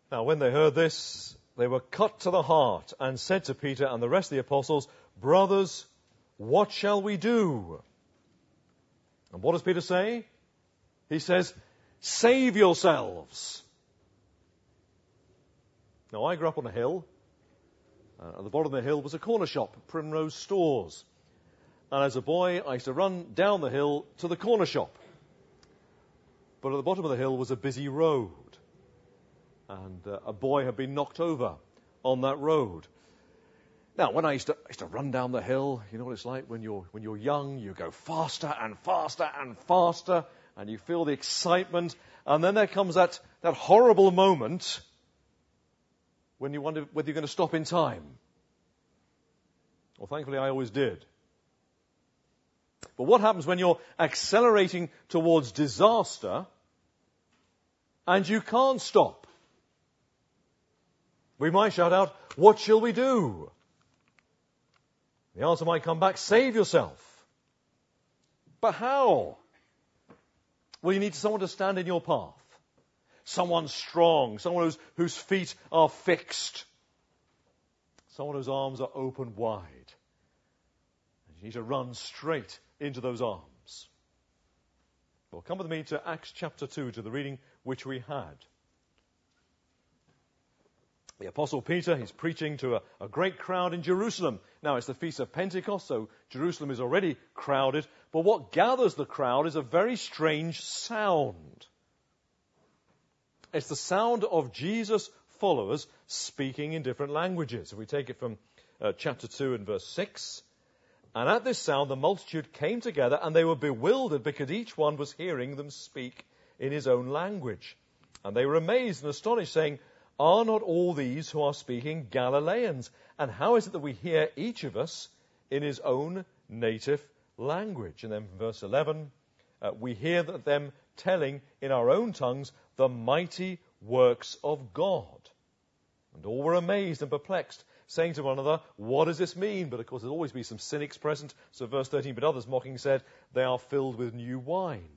Now, when they heard this, they were cut to the heart and said to Peter and the rest of the apostles, "Brothers, what shall we do?" And what does Peter say? He says, "Save yourselves." Now, I grew up on a hill. At the bottom of the hill was a corner shop, Primrose Stores. And as a boy, I used to run down the hill to the corner shop. But at the bottom of the hill was a busy road. And a boy had been knocked over on that road. Now, when I used to run down the hill, you know what it's like when you're young, you go faster and faster and faster, and you feel the excitement, and then there comes that horrible moment when you wonder whether you're going to stop in time. Well, thankfully, I always did. But what happens when you're accelerating towards disaster and you can't stop? We might shout out, "What shall we do?" The answer might come back, "Save yourself." But how? Well, you need someone to stand in your path. Someone strong, someone whose feet are fixed. Someone whose arms are open wide. And you need to run straight into those arms. Well, come with me to Acts chapter 2, to the reading which we had. The Apostle Peter, he's preaching to a great crowd in Jerusalem. Now, it's the Feast of Pentecost, so Jerusalem is already crowded. But what gathers the crowd is a very strange sound. It's the sound of Jesus' followers speaking in different languages. If we take it from chapter 2 and verse 6. "And at this sound the multitude came together, and they were bewildered because each one was hearing them speak in his own language. And they were amazed and astonished, saying, 'Are not all these who are speaking Galileans? And how is it that we hear each of us in his own native language?'" And then from verse 11, "We hear them telling in our own tongues the mighty works of God. And all were amazed and perplexed, saying to one another, 'What does this mean?' But of course there'll always be some cynics present. So verse 13, "But others mocking said, 'They are filled with new wine.'"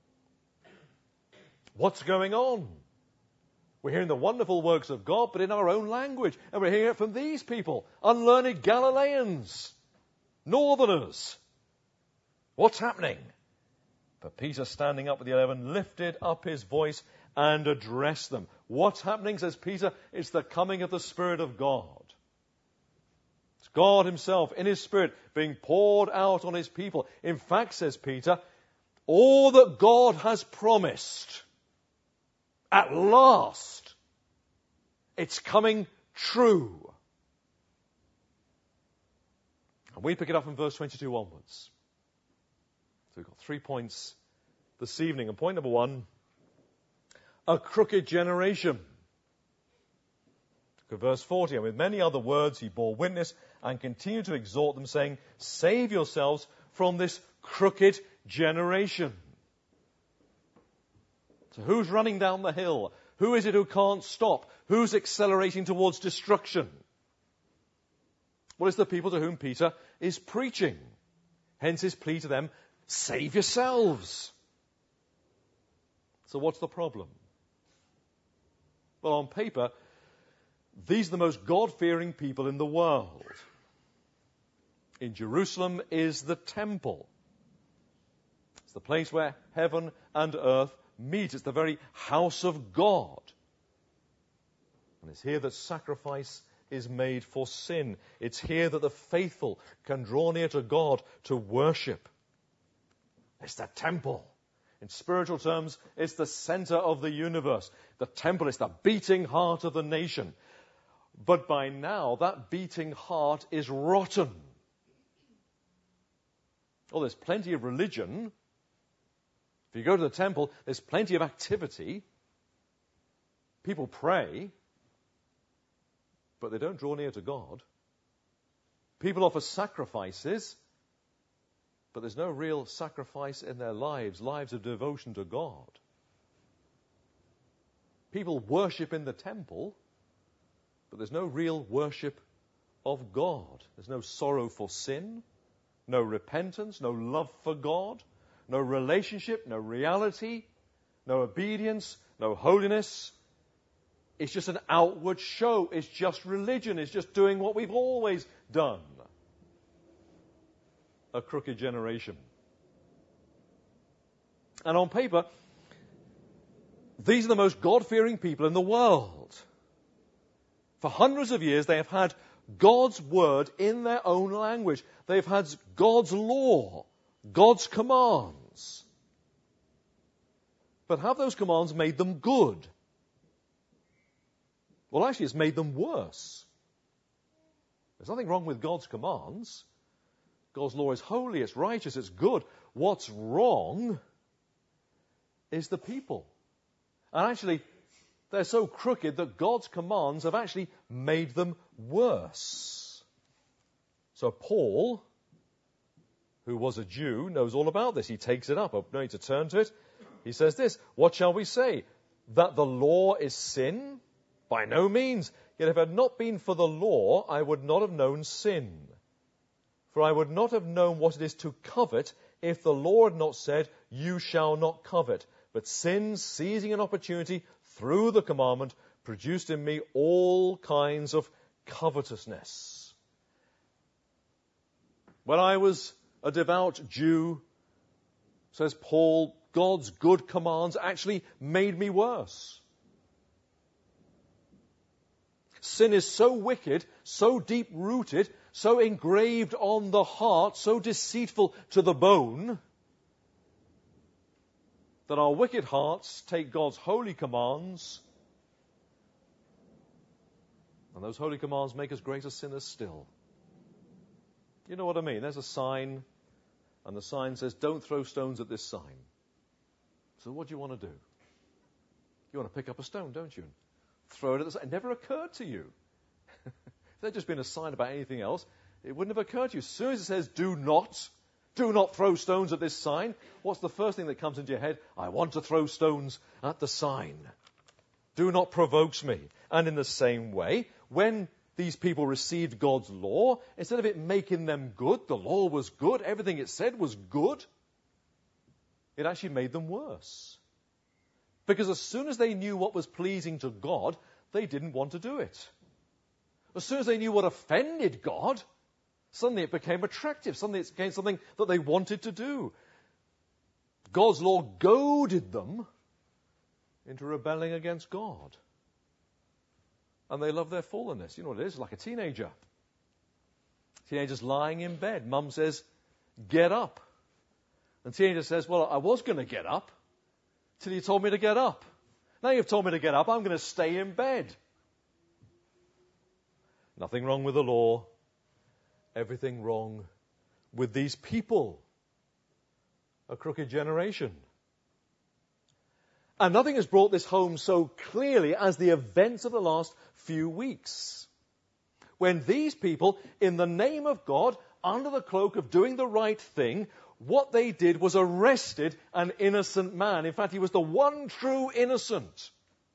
What's going on? We're hearing the wonderful works of God, but in our own language. And we're hearing it from these people, unlearned Galileans, northerners. What's happening? But Peter, standing up with the 11, lifted up his voice and addressed them. What's happening, says Peter? It's the coming of the Spirit of God. It's God himself in his Spirit being poured out on his people. In fact, says Peter, all that God has promised, at last, it's coming true. And we pick it up from verse 22 onwards. So we've got 3 points this evening. And point number 1, a crooked generation. Look at verse 40. "And with many other words he bore witness and continued to exhort them, saying, 'Save yourselves from this crooked generation.'" So who's running down the hill? Who is it who can't stop? Who's accelerating towards destruction? Well, it's the people to whom Peter is preaching. Hence his plea to them, "Save yourselves." So what's the problem? Well, on paper, these are the most God-fearing people in the world. In Jerusalem is the temple. It's the place where heaven and earth meet. It's the very house of God. And it's here that sacrifice is made for sin. It's here that the faithful can draw near to God to worship. It's the temple. In spiritual terms, it's the center of the universe. The temple is the beating heart of the nation. But by now, that beating heart is rotten. Oh, there's plenty of religion. If you go to the temple, there's plenty of activity. People pray, but they don't draw near to God. People offer sacrifices, but there's no real sacrifice in their lives of devotion to God. People worship in the temple, but there's no real worship of God. There's no sorrow for sin, no repentance, no love for God, no relationship, no reality, no obedience, no holiness. It's just an outward show. It's just religion. It's just doing what we've always done. A crooked generation. And on paper, these are the most God-fearing people in the world. For hundreds of years, they have had God's word in their own language. They've had God's law, God's commands. But have those commands made them good? Well, actually, it's made them worse. There's nothing wrong with God's commands. God's law is holy, it's righteous, it's good. What's wrong is the people. And actually, they're so crooked that God's commands have actually made them worse. So Paul, who was a Jew, knows all about this. He takes it up. I don't need to turn to it. He says this, what shall we say? That the law is sin? By no means. Yet if it had not been for the law, I would not have known sin. For I would not have known what it is to covet if the law had not said, you shall not covet. But sin, seizing an opportunity through the commandment, produced in me all kinds of covetousness. When I was a devout Jew, says Paul, God's good commands actually made me worse. Sin is so wicked, so deep-rooted, so engraved on the heart, so deceitful to the bone, that our wicked hearts take God's holy commands, and those holy commands make us greater sinners still. You know what I mean? There's a sign, and the sign says, don't throw stones at this sign. So what do you want to do? You want to pick up a stone, don't you? Throw it at the sign. It never occurred to you. If there had just been a sign about anything else, it wouldn't have occurred to you. As soon as it says, do not throw stones at this sign, what's the first thing that comes into your head? I want to throw stones at the sign. Do not provokes me. And in the same way, when these people received God's law, instead of it making them good, the law was good, everything it said was good, it actually made them worse. Because as soon as they knew what was pleasing to God, they didn't want to do it. As soon as they knew what offended God, suddenly it became attractive. Suddenly it became something that they wanted to do. God's law goaded them into rebelling against God. And they love their fallenness. You know what it is? Like a teenager. Teenager's lying in bed. Mum says, get up. And teenager says, well, I was going to get up till you told me to get up. Now you've told me to get up, I'm going to stay in bed. Nothing wrong with the law. Everything wrong with these people. A crooked generation. And nothing has brought this home so clearly as the events of the last few weeks. When these people, in the name of God, under the cloak of doing the right thing, what they did was arrested an innocent man. In fact, he was the one true innocent.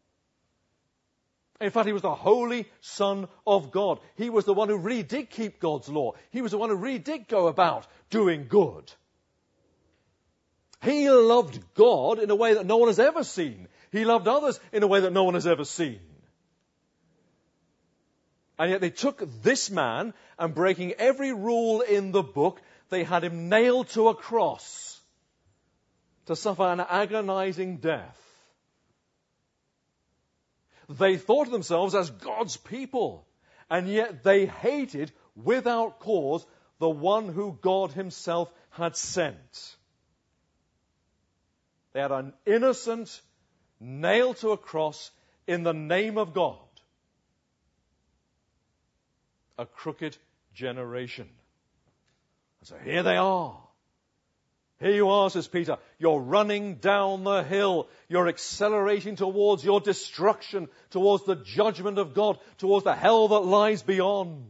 In fact, he was the Holy Son of God. He was the one who really did keep God's law. He was the one who really did go about doing good. He loved God in a way that no one has ever seen. He loved others in a way that no one has ever seen. And yet they took this man, and breaking every rule in the book, they had him nailed to a cross to suffer an agonizing death. They thought of themselves as God's people, and yet they hated without cause the one who God himself had sent. They had an innocent nailed to a cross in the name of God. A crooked generation. So here they are. Here you are, says Peter. You're running down the hill. You're accelerating towards your destruction, towards the judgment of God, towards the hell that lies beyond.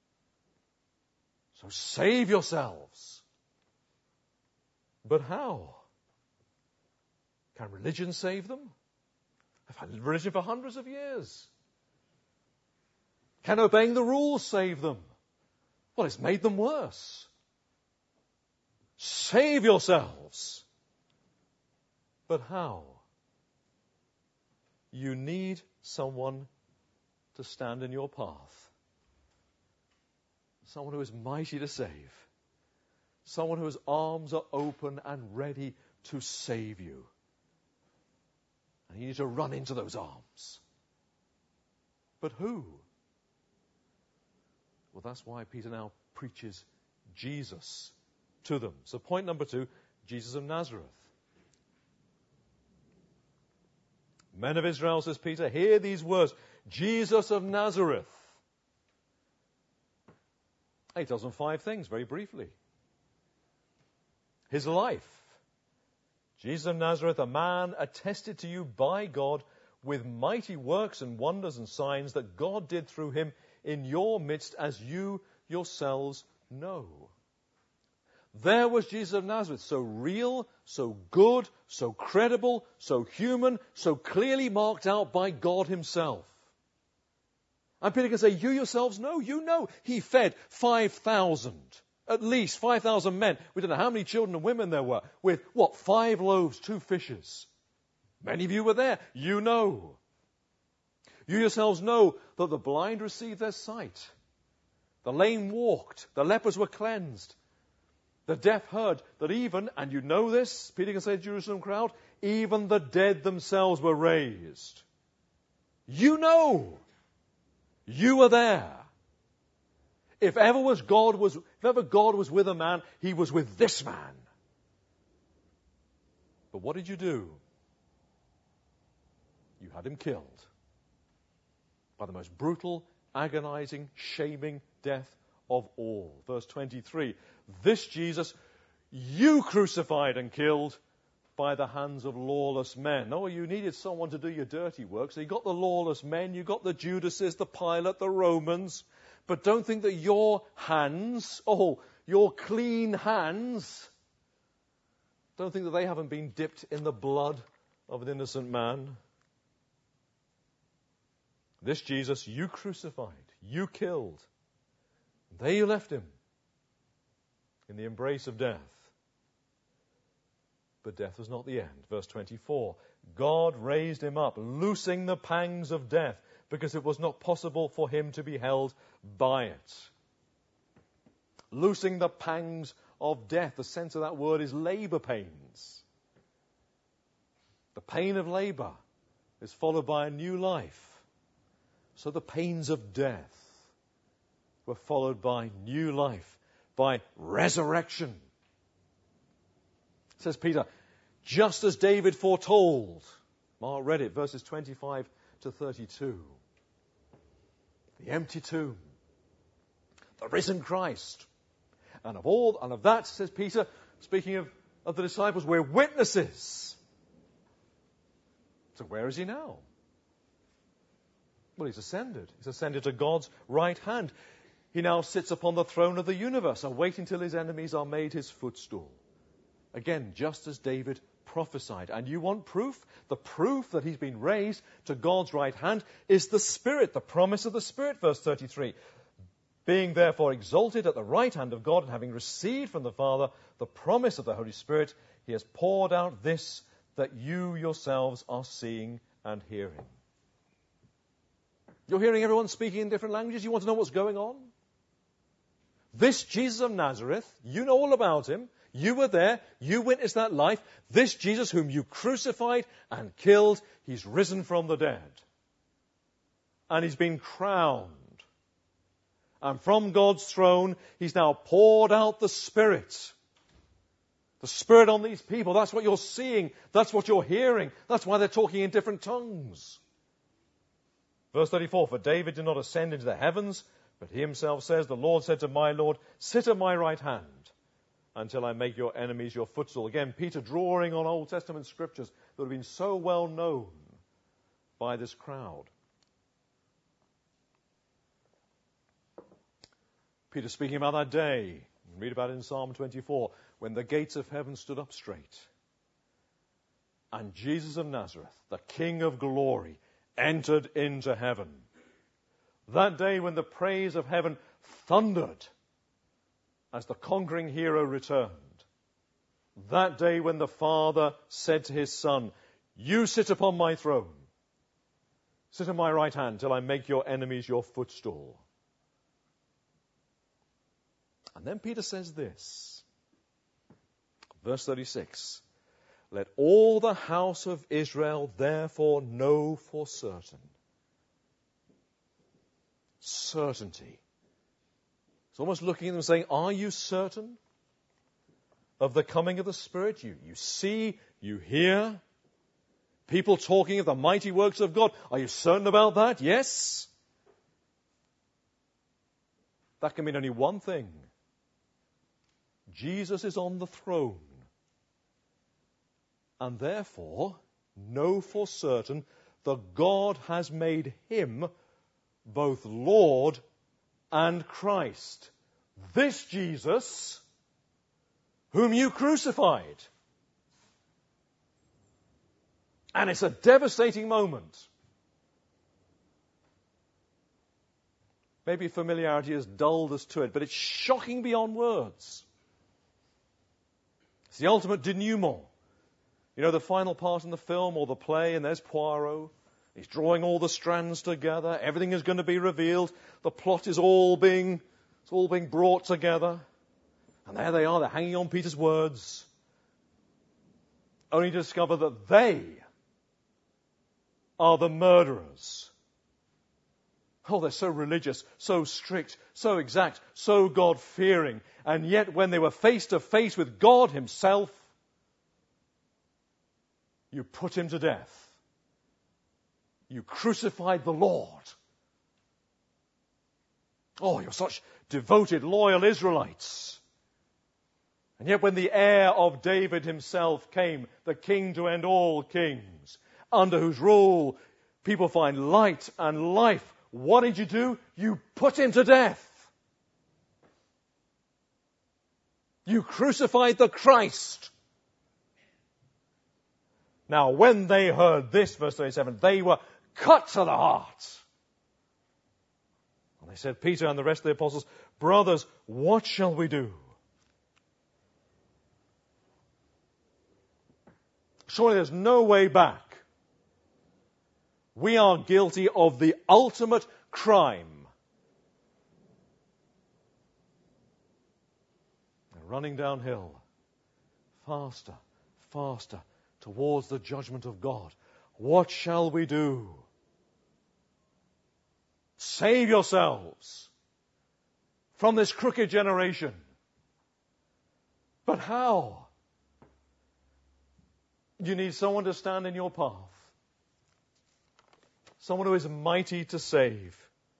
So save yourselves. But how? Can religion save them? I've had religion for hundreds of years. Can obeying the rules save them? Well, it's made them worse. Save yourselves. But how? You need someone to stand in your path. Someone who is mighty to save. Someone whose arms are open and ready to save you. And you need to run into those arms. But who? Well, that's why Peter now preaches Jesus to them. So point number 2, Jesus of Nazareth. Men of Israel, says Peter, hear these words. Jesus of Nazareth. He tells them 5 things very briefly. His life. Jesus of Nazareth, a man attested to you by God with mighty works and wonders and signs that God did through him in your midst, as you yourselves know. There was Jesus of Nazareth, so real, so good, so credible, so human, so clearly marked out by God himself. And Peter can say, you yourselves know, you know. He fed 5,000, at least 5,000 men. We don't know how many children and women there were, with, 5 loaves, 2 fishes. Many of you were there. You know. You yourselves know that the blind received their sight. The lame walked. The lepers were cleansed. The deaf heard. That even, and you know this, Peter can say to the Jerusalem crowd, even the dead themselves were raised. You know. You were there. If ever God was with a man, he was with this man. But what did you do? You had him killed by the most brutal, agonizing, shaming death of all. Verse 23, this Jesus you crucified and killed by the hands of lawless men. Oh, you needed someone to do your dirty work, so you got the lawless men, you got the Judases, the Pilate, the Romans. But don't think that your hands, your clean hands, don't think that they haven't been dipped in the blood of an innocent man. This Jesus you crucified, you killed. There you left him in the embrace of death. But death was not the end. Verse 24, God raised him up, loosing the pangs of death, because it was not possible for him to be held by it. Loosing the pangs of death. The sense of that word is labor pains. The pain of labor is followed by a new life. So the pains of death were followed by new life, by resurrection. Says Peter, just as David foretold. Mark read it, verses 25 to 32. The empty tomb, the risen Christ. And of that, says Peter, speaking of the disciples, we're witnesses. So where is he now? Well, he's ascended. He's ascended to God's right hand. He now sits upon the throne of the universe, awaiting till his enemies are made his footstool. Again, just as David prophesied. And you want proof? The proof that he's been raised to God's right hand is the Spirit, the promise of the Spirit, verse 33. Being therefore exalted at the right hand of God, and having received from the Father the promise of the Holy Spirit, he has poured out this that you yourselves are seeing and hearing. You're hearing everyone speaking in different languages? You want to know what's going on? This Jesus of Nazareth, you know all about him. You were there. You witnessed that life. This Jesus whom you crucified and killed, he's risen from the dead. And he's been crowned. And from God's throne, he's now poured out the Spirit. The Spirit on these people. That's what you're seeing. That's what you're hearing. That's why they're talking in different tongues. Verse 34, for David did not ascend into the heavens, but he himself says, the Lord said to my Lord, sit at my right hand until I make your enemies your footstool. Again, Peter drawing on Old Testament scriptures that have been so well known by this crowd. Peter speaking about that day, read about it in Psalm 24, when the gates of heaven stood up straight, and Jesus of Nazareth, the King of glory, entered into heaven. That day when the praise of heaven thundered as the conquering hero returned. That day when the Father said to his Son, you sit upon my throne. Sit at my right hand till I make your enemies your footstool. And then Peter says this, verse 36, let all the house of Israel therefore know for certain. Certainty. It's almost looking at them saying, are you certain of the coming of the Spirit? You see, you hear people talking of the mighty works of God. Are you certain about that? Yes. That can mean only one thing. Jesus is on the throne. And therefore, know for certain that God has made him both Lord and Christ. This Jesus, whom you crucified. And it's a devastating moment. Maybe familiarity has dulled us to it, but it's shocking beyond words. It's the ultimate denouement. You know the final part in the film or the play, and there's Poirot. He's drawing all the strands together. Everything is going to be revealed. The plot is all being brought together. And there they are, they're hanging on Peter's words. Only to discover that they are the murderers. Oh, they're so religious, so strict, so exact, so God-fearing. And yet when they were face to face with God himself, you put him to death. You crucified the Lord. Oh, you're such devoted, loyal Israelites. And yet when the heir of David himself came, the king to end all kings, under whose rule people find light and life, what did you do? You put him to death. You crucified the Christ. Now, when they heard this, verse 37, they were cut to the heart. And they said, Peter and the rest of the apostles, brothers, what shall we do? Surely there's no way back. We are guilty of the ultimate crime. They're running downhill, faster, faster, towards the judgment of God. What shall we do? Save yourselves from this crooked generation. But how? You need someone to stand in your path. Someone who is mighty to save.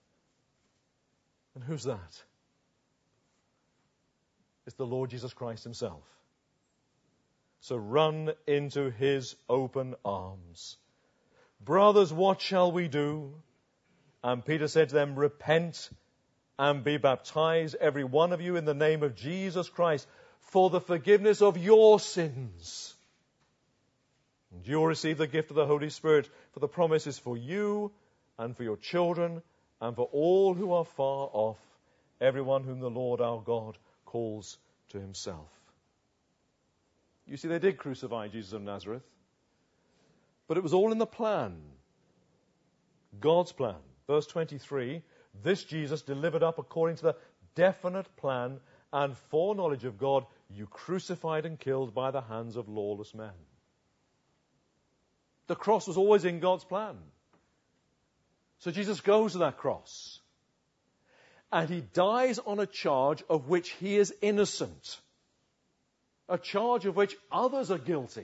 And who's that? It's the Lord Jesus Christ himself. So run into his open arms. Brothers, what shall we do? And Peter said to them, repent and be baptized, every one of you, in the name of Jesus Christ, for the forgiveness of your sins. And you'll receive the gift of the Holy Spirit, for the promise is for you and for your children and for all who are far off, everyone whom the Lord our God calls to himself. You see, they did crucify Jesus of Nazareth, but it was all in the plan. God's plan. Verse 23, this Jesus delivered up according to the definite plan and foreknowledge of God, you crucified and killed by the hands of lawless men. The cross was always in God's plan. So Jesus goes to that cross. And he dies on a charge of which he is innocent. A charge of which others are guilty.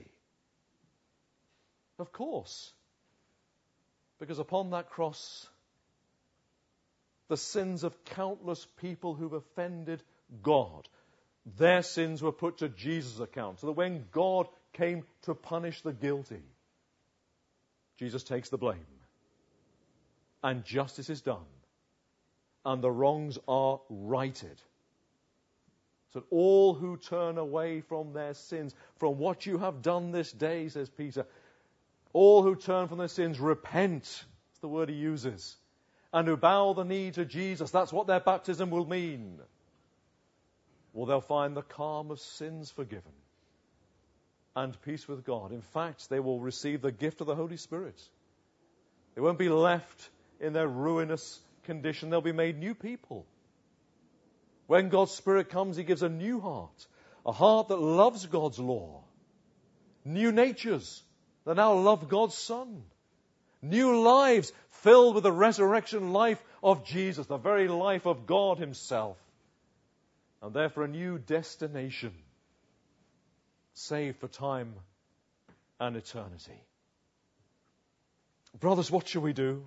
Of course. Because upon that cross, the sins of countless people who've offended God, their sins were put to Jesus' account. So that when God came to punish the guilty, Jesus takes the blame. And justice is done. And the wrongs are righted. So that all who turn away from their sins, from what you have done this day, says Peter, all who turn from their sins, repent. That's the word he uses. And who bow the knee to Jesus. That's what their baptism will mean. Well, they'll find the calm of sins forgiven. And peace with God. In fact, they will receive the gift of the Holy Spirit. They won't be left in their ruinous condition. They'll be made new people. When God's Spirit comes, He gives a new heart, a heart that loves God's law. New natures that now love God's Son. New lives filled with the resurrection life of Jesus, the very life of God Himself. And therefore a new destination, saved for time and eternity. Brothers, what shall we do?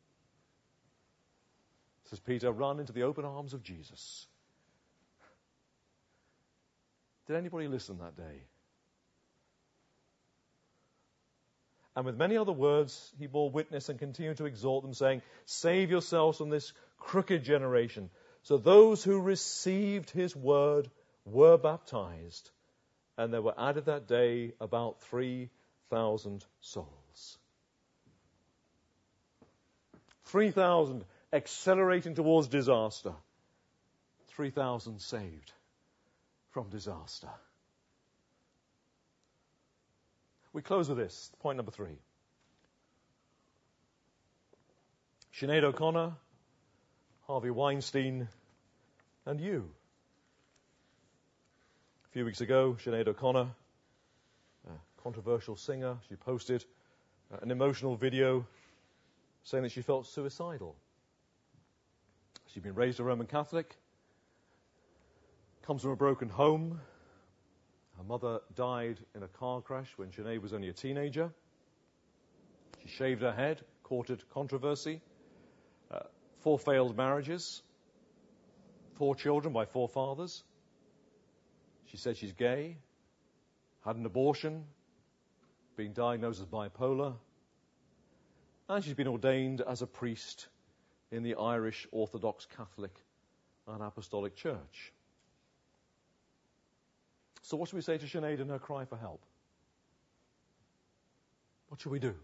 Says Peter, run into the open arms of Jesus. Did anybody listen that day? And with many other words, he bore witness and continued to exhort them, saying, save yourselves from this crooked generation. So those who received his word were baptized, and there were added that day about 3,000 souls. 3,000 accelerating towards disaster. 3,000 saved from disaster. We close with this, point number 3. Sinead O'Connor, Harvey Weinstein, and you. A few weeks ago, Sinead O'Connor, a controversial singer, she posted an emotional video saying that she felt suicidal. She'd been raised a Roman Catholic, comes from a broken home. Her mother died in a car crash when Sinead was only a teenager. She shaved her head, courted controversy, 4 failed marriages, 4 children by 4 fathers. She said she's gay, had an abortion, being diagnosed as bipolar, and she's been ordained as a priest in the Irish Orthodox Catholic and Apostolic Church. So what should we say to Sinead in her cry for help? What should we do?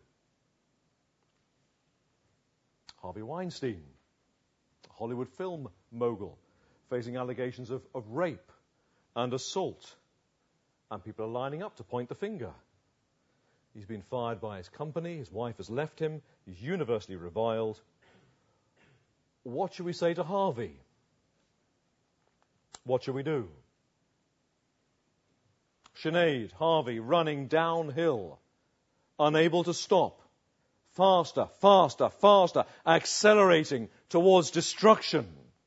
Harvey Weinstein, a Hollywood film mogul, facing allegations of rape and assault. And people are lining up to point the finger. He's been fired by his company. His wife has left him. He's universally reviled. What should we say to Harvey? What should we do? Sinead, Harvey, running downhill, unable to stop, faster, faster, faster, accelerating towards destruction.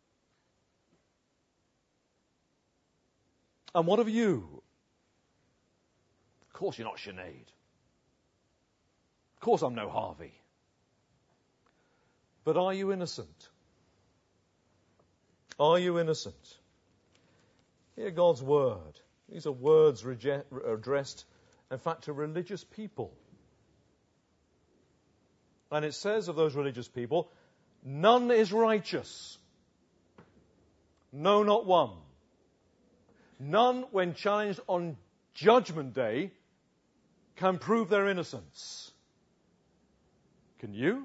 And what of you? Of course you're not Sinead. Of course I'm no Harvey. But are you innocent? Are you innocent? Hear God's word. These are words addressed, in fact, to religious people. And it says of those religious people, none is righteous. No, not one. None, when challenged on Judgment Day, can prove their innocence. Can you?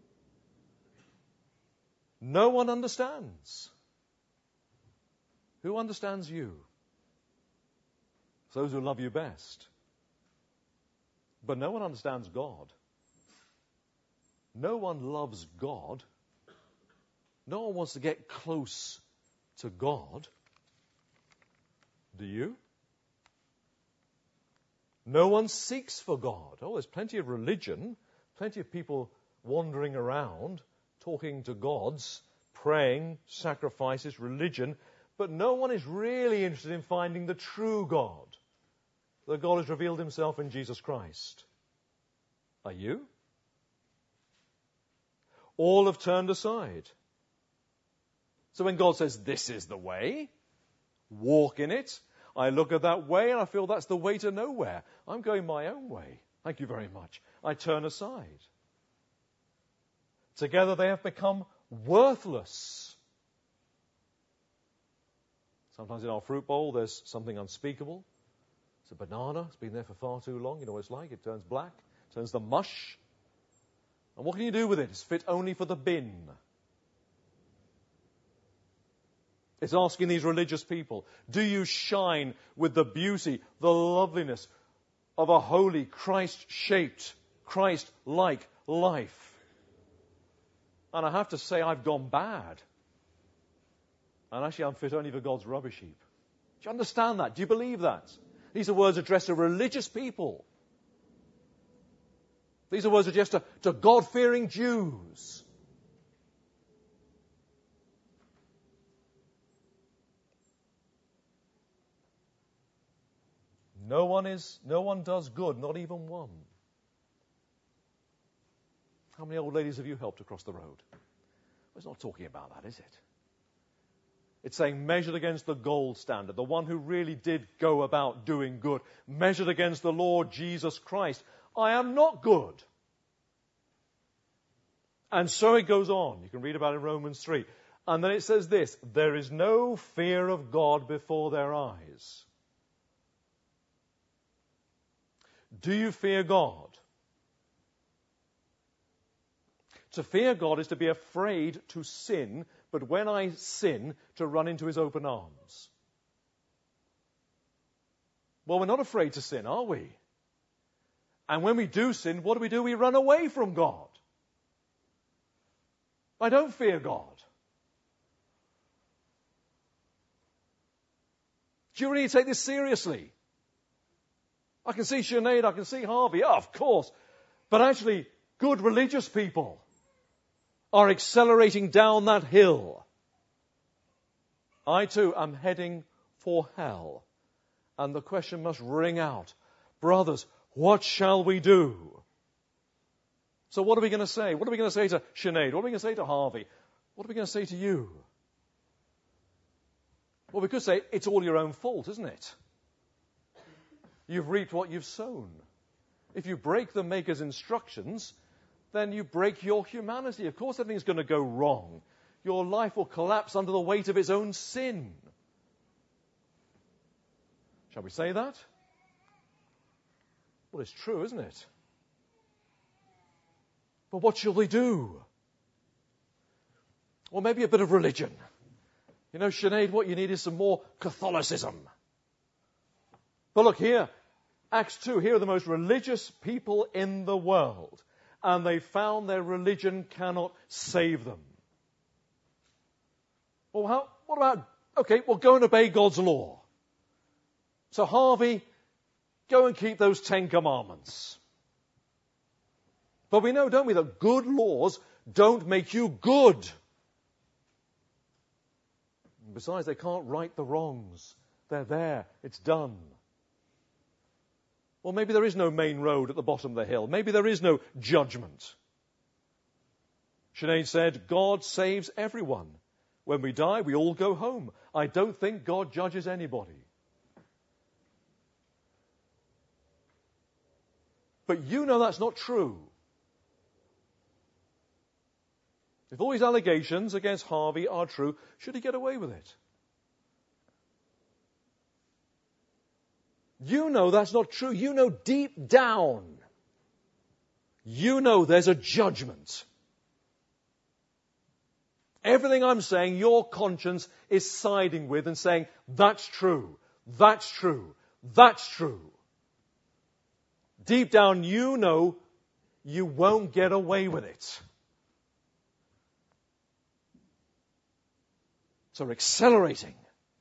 No one understands. Who understands you? Those who love you best. But no one understands God. No one loves God. No one wants to get close to God. Do you? No one seeks for God. Oh, there's plenty of religion, plenty of people wandering around, talking to gods, praying, sacrifices, religion, but no one is really interested in finding the true God. That God has revealed himself in Jesus Christ. Are you? All have turned aside. So when God says, this is the way, walk in it, I look at that way and I feel that's the way to nowhere. I'm going my own way. Thank you very much. I turn aside. Together they have become worthless. Sometimes in our fruit bowl there's something unspeakable. It's a banana. It's been there for far too long. You know what it's like. It turns black, turns to mush. And what can you do with it? It's fit only for the bin. It's asking these religious people, do you shine with the beauty, the loveliness of a holy, Christ-shaped, Christ-like life? And I have to say I've gone bad. And actually I'm fit only for God's rubbish heap. Do you understand that? Do you believe that? These are words addressed to religious people. These are words addressed to God-fearing Jews. No one does good, not even one. How many old ladies have you helped across the road? Well, it's not talking about that, is it? It's saying measured against the gold standard, the one who really did go about doing good, measured against the Lord Jesus Christ. I am not good. And so it goes on. You can read about it in Romans 3. And then it says this, there is no fear of God before their eyes. Do you fear God? To fear God is to be afraid to sin, but when I sin, to run into his open arms. Well, we're not afraid to sin, are we? And when we do sin, what do? We run away from God. I don't fear God. Do you really take this seriously? I can see Sinead, I can see Harvey, of course. But actually, good religious people are accelerating down that hill. I too am heading for hell. And the question must ring out, brothers, what shall we do? So what are we going to say? What are we going to say to Sinead? What are we going to say to Harvey? What are we going to say to you? Well, we could say, it's all your own fault, isn't it? You've reaped what you've sown. If you break the Maker's instructions, then you break your humanity. Of course, everything's going to go wrong. Your life will collapse under the weight of its own sin. Shall we say that? Well, it's true, isn't it? But what shall we do? Well, maybe a bit of religion. You know, Sinead, what you need is some more Catholicism. But look here, Acts 2, here are the most religious people in the world. And they found their religion cannot save them. Well, what about, okay, well, go and obey God's law. So Harvey, go and keep those 10 commandments. But we know, don't we, that good laws don't make you good. And besides, they can't right the wrongs. They're there. It's done. Well, maybe there is no main road at the bottom of the hill. Maybe there is no judgment. Sinead said, God saves everyone. When we die, we all go home. I don't think God judges anybody. But you know that's not true. If all these allegations against Harvey are true, should he get away with it? You know that's not true. You know deep down. You know there's a judgment. Everything I'm saying, your conscience is siding with and saying, that's true, that's true, that's true. Deep down, you know you won't get away with it. So we're accelerating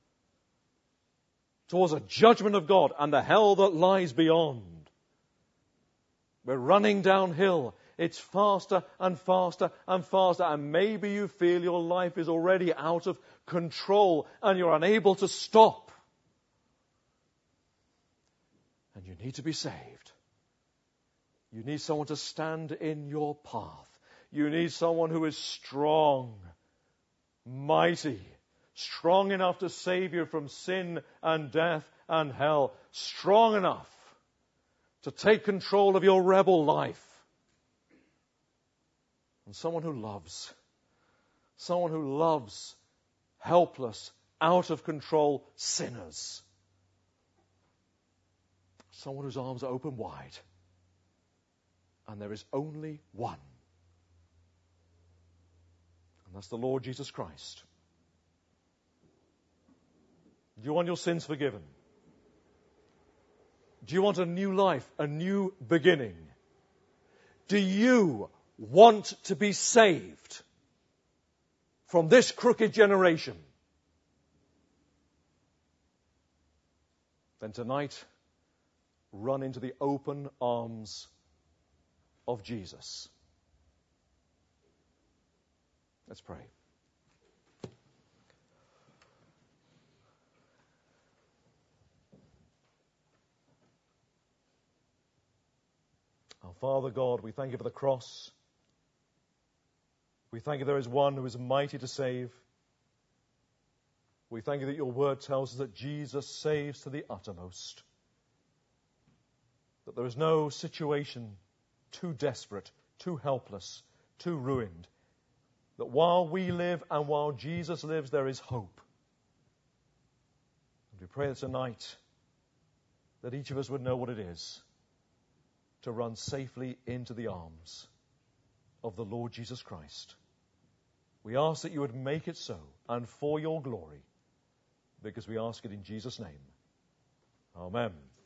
towards a judgment of God and the hell that lies beyond. We're running downhill. It's faster and faster and faster. And maybe you feel your life is already out of control and you're unable to stop. And you need to be saved. You need someone to stand in your path. You need someone who is strong, mighty, strong enough to save you from sin and death and hell. Strong enough to take control of your rebel life. And someone who loves helpless, out of control sinners. Someone whose arms are open wide. And there is only one. And that's the Lord Jesus Christ. Do you want your sins forgiven? Do you want a new life, a new beginning? Do you want to be saved? from this crooked generation, then tonight run into the open arms of Jesus. Let's pray. Our Father God, we thank you for the cross. We thank you there is one who is mighty to save. We thank you that your word tells us that Jesus saves to the uttermost. That there is no situation too desperate, too helpless, too ruined. That while we live and while Jesus lives, there is hope. And we pray that tonight that each of us would know what it is to run safely into the arms of the Lord Jesus Christ. We ask that you would make it so, and for your glory, because we ask it in Jesus' name. Amen.